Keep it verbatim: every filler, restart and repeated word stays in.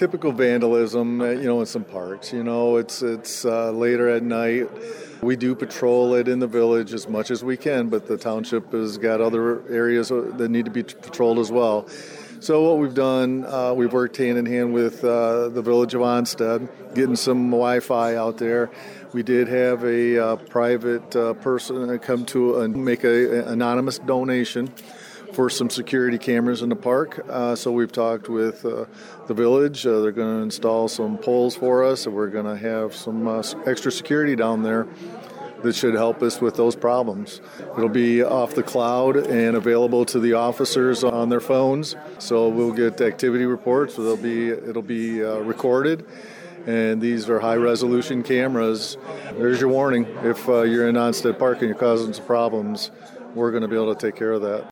typical vandalism, uh, you know, in some parks. You know, it's it's uh, later at night. We do patrol it in the village as much as we can, but the township has got other areas that need to be patrolled as well. So what we've done, uh, we've worked hand in hand with uh, the village of Onstead, getting some Wi-Fi out there. We did have a uh, private uh, person come to and make an anonymous donation for some security cameras in the park. Uh, so we've talked with uh, the village. Uh, they're going to install some poles for us, and we're going to have some uh, extra security down there that should help us with those problems. It'll be off the cloud and available to the officers on their phones. So we'll get activity reports. So they'll be, it'll be uh, recorded. And these are high-resolution cameras. There's your warning. If uh, you're in Onstead Park and you're causing some problems, we're going to be able to take care of that.